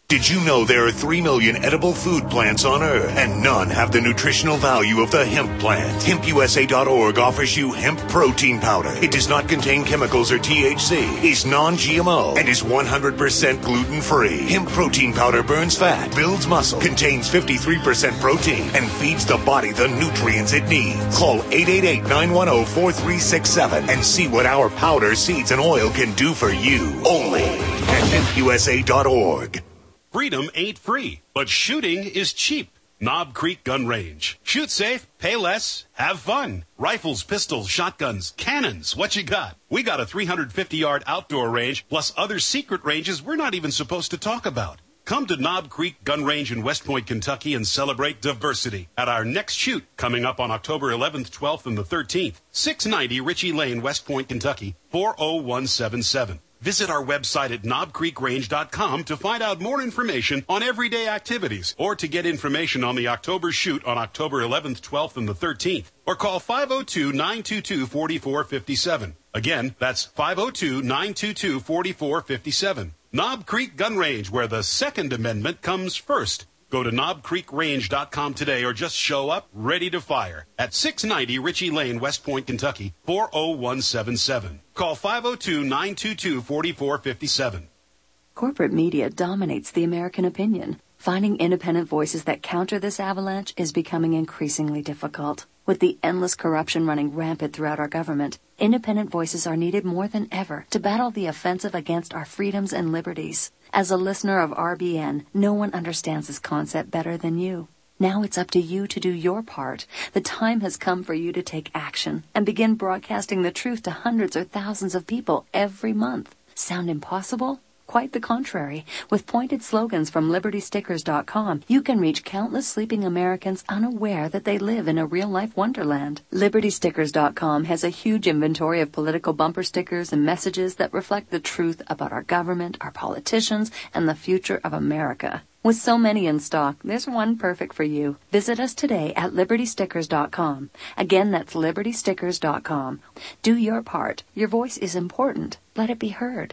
Did you know there are three million edible food plants on Earth, and none have the nutritional value of the hemp plant? hemp U S A dot org offers you hemp protein powder. It does not contain chemicals or T H C, is non-G M O, and is one hundred percent gluten-free. Hemp protein powder burns fat, builds muscle, contains fifty-three percent protein, and feeds the body the nutrients it needs. Call eight eight eight, nine one zero, four three six seven and see what our powder, seeds, and oil can do for you. Only at hemp U S A dot org. Freedom ain't free, but shooting is cheap. Knob Creek Gun Range. Shoot safe, pay less, have fun. Rifles, pistols, shotguns, cannons, what you got? We got a three hundred fifty yard outdoor range, plus other secret ranges we're not even supposed to talk about. Come to Knob Creek Gun Range in West Point, Kentucky, and celebrate diversity at our next shoot coming up on October eleventh, twelfth, and the thirteenth. six ninety Ritchie Lane, West Point, Kentucky, four oh one seven seven. Visit our website at knob creek range dot com to find out more information on everyday activities or to get information on the October shoot on October eleventh, twelfth, and the thirteenth. Or call five oh two, nine two two, four four five seven. Again, that's five oh two, nine two two, four four five seven. Knob Creek Gun Range, where the Second Amendment comes first. Go to knob creek range dot com today or just show up ready to fire at six ninety Ritchie Lane, West Point, Kentucky, four oh one seven seven. Call five oh two, nine two two, four four five seven. Corporate media dominates the American opinion. Finding independent voices that counter this avalanche is becoming increasingly difficult. With the endless corruption running rampant throughout our government, independent voices are needed more than ever to battle the offensive against our freedoms and liberties. As a listener of R B N, no one understands this concept better than you. Now it's up to you to do your part. The time has come for you to take action and begin broadcasting the truth to hundreds or thousands of people every month. Sound impossible? Quite the contrary. With pointed slogans from liberty stickers dot com, you can reach countless sleeping Americans unaware that they live in a real-life wonderland. liberty stickers dot com has a huge inventory of political bumper stickers and messages that reflect the truth about our government, our politicians, and the future of America. With so many in stock, there's one perfect for you. Visit us today at liberty stickers dot com. Again, that's liberty stickers dot com. Do your part. Your voice is important. Let it be heard.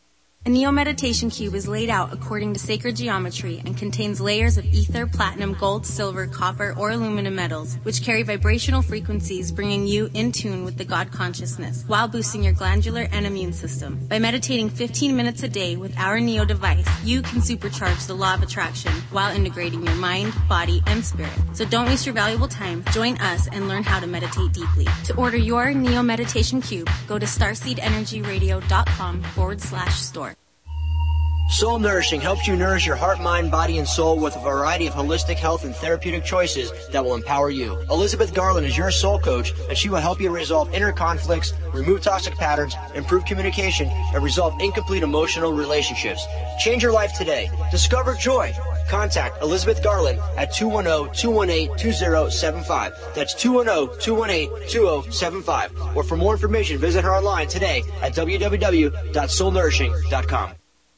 A Neo Meditation Cube is laid out according to sacred geometry and contains layers of ether, platinum, gold, silver, copper, or aluminum metals, which carry vibrational frequencies bringing you in tune with the God consciousness while boosting your glandular and immune system. By meditating fifteen minutes a day with our Neo device, you can supercharge the law of attraction while integrating your mind, body, and spirit. So don't waste your valuable time. Join us and learn how to meditate deeply. To order your Neo Meditation Cube, go to starseed energy radio dot com forward slash store. Soul Nourishing helps you nourish your heart, mind, body, and soul with a variety of holistic health and therapeutic choices that will empower you. Elizabeth Garland is your soul coach, and she will help you resolve inner conflicts, remove toxic patterns, improve communication, and resolve incomplete emotional relationships. Change your life today. Discover joy. Contact Elizabeth Garland at two one zero, two one eight, two zero seven five. That's two one zero, two one eight, two zero seven five. Or for more information, visit her online today at w w w dot soul nourishing dot com.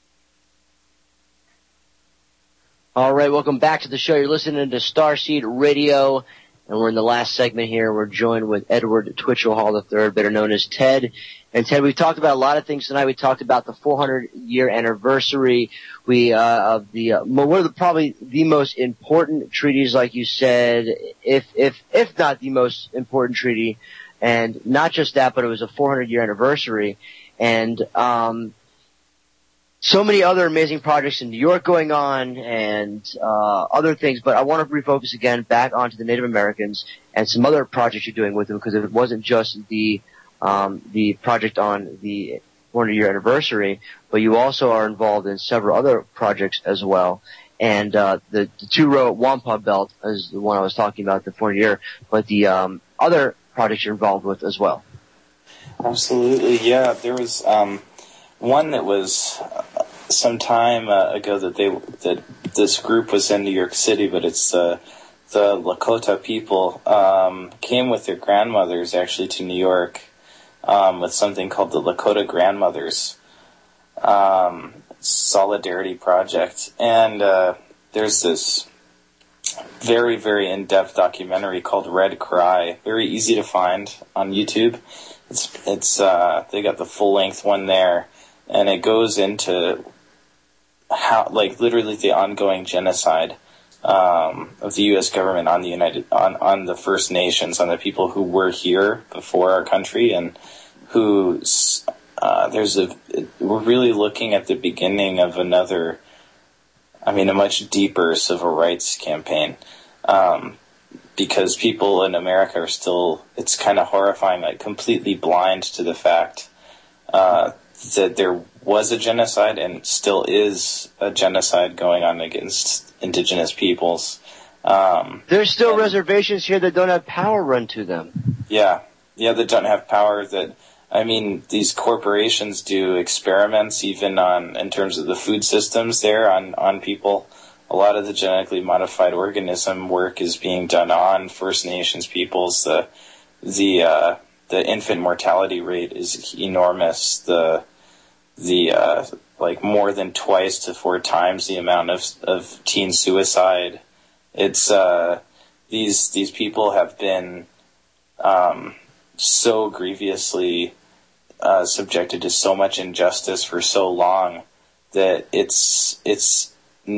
All right, welcome back to the show. You're listening to Starseed Radio, and we're in the last segment here. We're joined with Edward Twitchell Hall the third, better known as Ted. And Ted, we've talked about a lot of things tonight. We talked about the four hundred year anniversary. We uh, of the uh, one of the probably the most important treaties, like you said, if if if not the most important treaty, and not just that, but it was a four hundred year anniversary, and um. So many other amazing projects in New York going on and uh other things, but I want to refocus again back onto the Native Americans and some other projects you're doing with them, because it wasn't just the um the project on the four hundred year anniversary, but you also are involved in several other projects as well. And uh the, the two-row Wampum Belt is the one I was talking about, the four hundred year, but the um other projects you're involved with as well. Absolutely, yeah. There was um one that was uh, some time uh, ago that they that this group was in New York City, but it's uh, the Lakota people um, came with their grandmothers actually to New York um, with something called the Lakota Grandmothers um, Solidarity Project, and uh, there's this very very in-depth documentary called Red Cry, very easy to find on YouTube. It's it's uh, they got the full length one there. And it goes into how, like, literally the ongoing genocide um, of the U S government on the United, on, on the First Nations, on the people who were here before our country, and who, uh, there's a, we're really looking at the beginning of another, I mean, a much deeper civil rights campaign. Um, because people in America are still, it's kind of horrifying, like completely blind to the fact uh, that there was a genocide and still is a genocide going on against indigenous peoples. Um, There's still and, reservations here that don't have power run to them. Yeah, yeah, that don't have power. That, I mean, these corporations do experiments even on, in terms of the food systems there on, on people. A lot of the genetically modified organism work is being done on First Nations peoples. The the uh, the infant mortality rate is enormous. The the uh, like more than twice to four times the amount of of teen suicide. It's uh, these these people have been um, so grievously uh, subjected to so much injustice for so long that it's it's.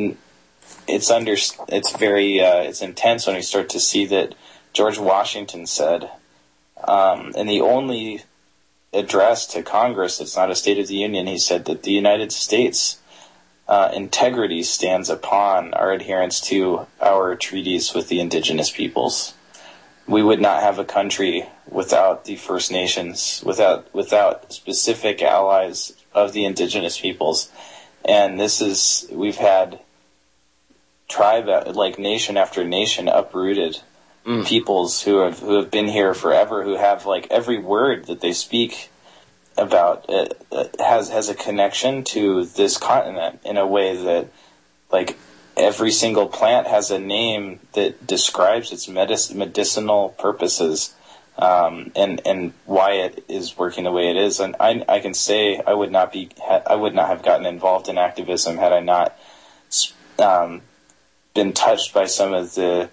It's under. It's very. Uh, it's intense when we start to see that George Washington said, um, in the only address to Congress, it's not a State of the Union. He said that the United States uh, integrity stands upon our adherence to our treaties with the indigenous peoples. We would not have a country without the First Nations, without without specific allies of the indigenous peoples. And this is we've had. Tribe, like nation after nation, uprooted mm. peoples who have who have been here forever, who have like every word that they speak about it, uh, has has a connection to this continent in a way that, like, every single plant has a name that describes its medic- medicinal purposes, um, and and why it is working the way it is. And I I can say I would not be I would not have gotten involved in activism had I not. Um, been touched by some of the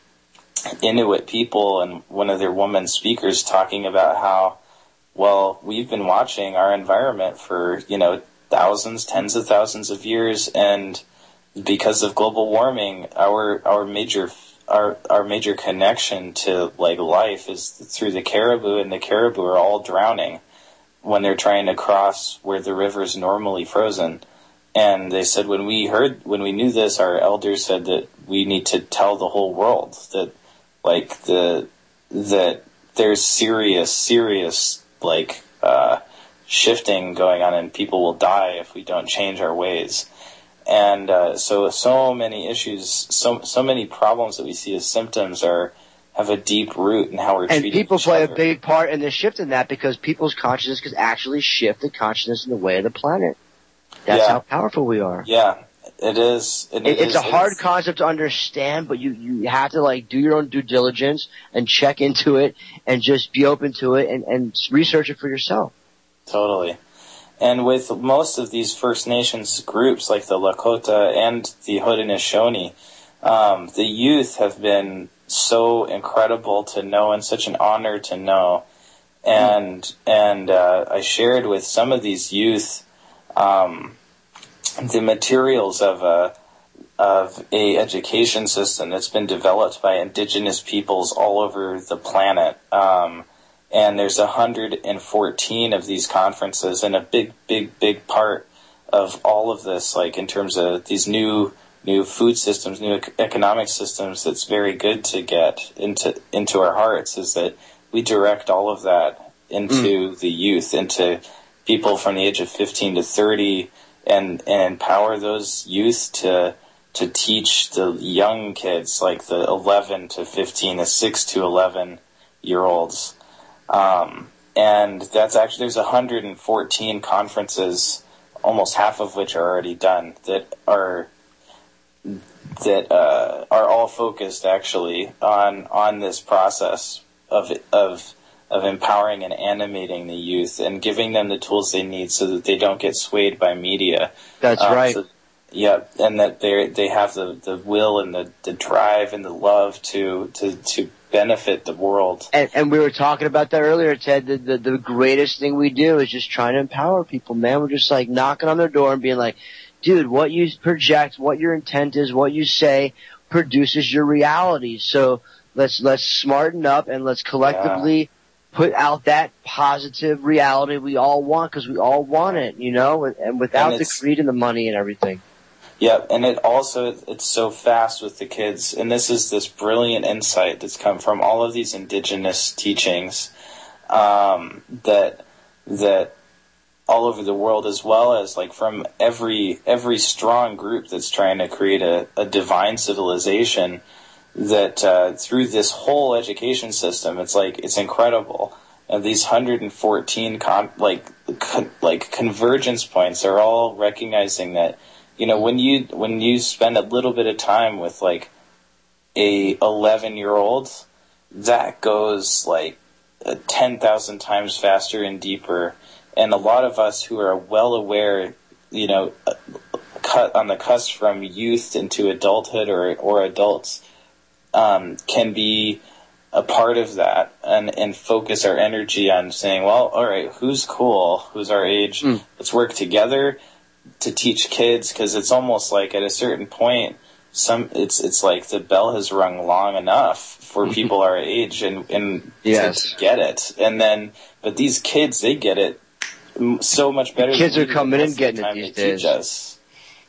Inuit people and one of their women speakers talking about how, well, we've been watching our environment for, you know, thousands, tens of thousands of years, and because of global warming, our our major our our major connection to like life is through the caribou, and the caribou are all drowning when they're trying to cross where the river is normally frozen. And they said when we heard, when we knew this, our elders said that we need to tell the whole world that, like, the, that there's serious, serious, like, uh, shifting going on, and people will die if we don't change our ways. And, uh, so, so many issues, so, so many problems that we see as symptoms are, have a deep root in how we're and treating people each play other. a big part in the shift in that, because people's consciousness could actually shift the consciousness in the way of the planet. That's yeah. how powerful we are. Yeah, it is. It, it, it it's is, a hard is. concept to understand, but you, you have to like do your own due diligence and check into it and just be open to it and, and research it for yourself. Totally. And with most of these First Nations groups like the Lakota and the Haudenosaunee, um, the youth have been so incredible to know and such an honor to know. And, mm. and, uh, I shared with some of these youth Um, the materials of a of a education system that's been developed by indigenous peoples all over the planet, um, and there's one hundred fourteen of these conferences, and a big, big, big part of all of this, like in terms of these new new food systems, new economic systems, that's very good to get into into our hearts, is that we direct all of that into mm. the youth, into people from the age of fifteen to thirty, and, and empower those youth to to teach the young kids, like the eleven to fifteen, the six to eleven year olds. Um, and that's actually, there's one hundred fourteen conferences, almost half of which are already done, that are that uh, are all focused actually on on this process of of of empowering and animating the youth and giving them the tools they need so that they don't get swayed by media. That's um, right. So, yeah, and that they they have the, the will and the, the drive and the love to to, to benefit the world. And, and we were talking about that earlier, Ted. The, the the greatest thing we do is just trying to empower people, man. We're just like knocking on their door and being like, dude, what you project, what your intent is, what you say produces your reality. So let's, let's smarten up and let's collectively yeah. put out that positive reality we all want, because we all want it, you know, and without and the greed and the money and everything. Yep, and it also, it's so fast with the kids, and this is this brilliant insight that's come from all of these indigenous teachings, um, that, that all over the world, as well as like from every, every strong group that's trying to create a, a divine civilization, that, uh, through this whole education system, it's like, it's incredible. And these one hundred fourteen con- like, con- like convergence points are all recognizing that, you know, when you when you spend a little bit of time with like a eleven year old, that goes like ten thousand times faster and deeper. And a lot of us who are well aware, you know, cut on the cusp from youth into adulthood or or adults, um, can be a part of that and and focus our energy on saying, well, all right, who's cool, who's our age, mm. let's work together to teach kids, because it's almost like at a certain point, some it's it's like the bell has rung long enough for people our age and and yes. to get it, and then but these kids, they get it so much better. The kids than are coming in the getting time it these they days. Teach us.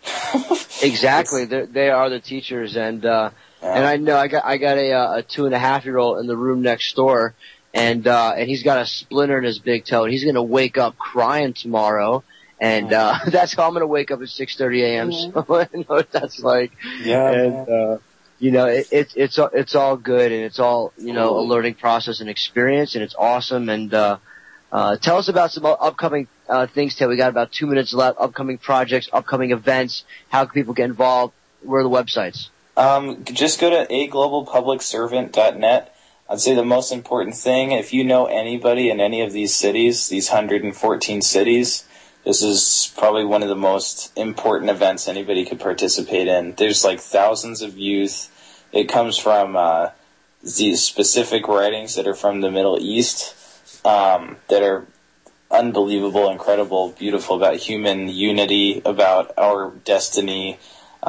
Exactly, they are the teachers, and uh, yeah. and I know I got I got a, a two and a half year old in the room next door, and uh, and he's got a splinter in his big toe, and he's going to wake up crying tomorrow. And, uh, that's how I'm going to wake up at six thirty a.m. Mm-hmm. So I know what that's like. Yeah. And, uh, you know, it, it, it's, it's all good, and it's all, you know, a learning process and experience, and it's awesome. And, uh, uh, tell us about some upcoming, uh, things, Ted. We got about two minutes left. Upcoming projects, upcoming events. How can people get involved? Where are the websites? Um, just go to a global public servant dot net. I'd say the most important thing, if you know anybody in any of these cities, these one hundred fourteen cities, this is probably one of the most important events anybody could participate in. There's like thousands of youth. It comes from uh, these specific writings that are from the Middle East um, that are unbelievable, incredible, beautiful, about human unity, about our destiny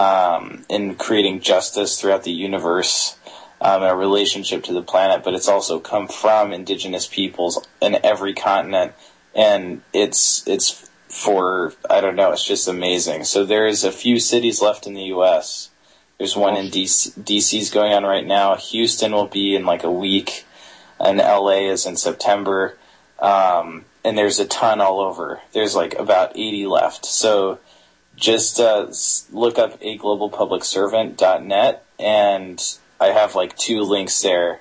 um, in creating justice throughout the universe, um, our relationship to the planet. But it's also come from indigenous peoples in every continent, and it's it's for, I don't know, it's just amazing. So there's a few cities left in the U S. There's one in D C, D C's going on right now. Houston will be in like a week, and L A is in September. Um, and there's a ton all over. There's like about eighty left. So just uh, look up a global public servant dot net, and I have like two links there.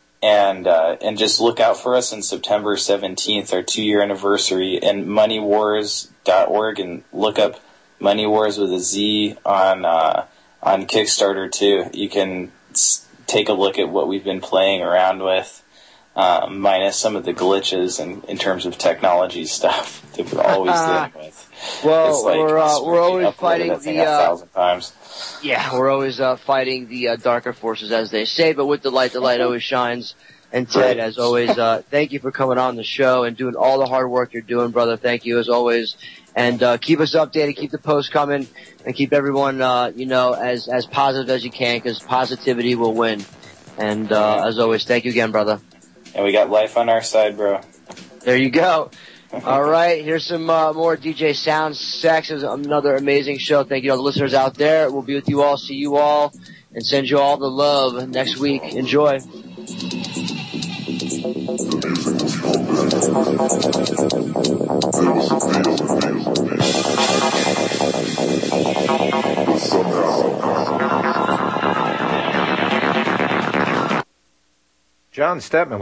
And uh, and just look out for us on September seventeenth, our two-year anniversary, and money wars dot org, and look up Money Wars with a Z on uh, on Kickstarter too. You can s- take a look at what we've been playing around with, uh, minus some of the glitches and in terms of technology stuff that we're always dealing with. Well, it's like we're uh, we're always fighting the uh, a thousand times. Yeah, we're always uh, fighting the uh, darker forces, as they say, but with the light, the light always shines. And Ted, as always, uh, thank you for coming on the show and doing all the hard work you're doing, brother. Thank you, as always. And uh, keep us updated, keep the posts coming, and keep everyone, uh, you know, as as positive as you can, because positivity will win. And uh, as always, thank you again, brother. And we got life on our side, bro. There you go. All right, here's some uh, more D J Sound Sex. It's another amazing show. Thank you to all the listeners out there. We'll be with you all, see you all, and send you all the love next week. Enjoy. John Stedman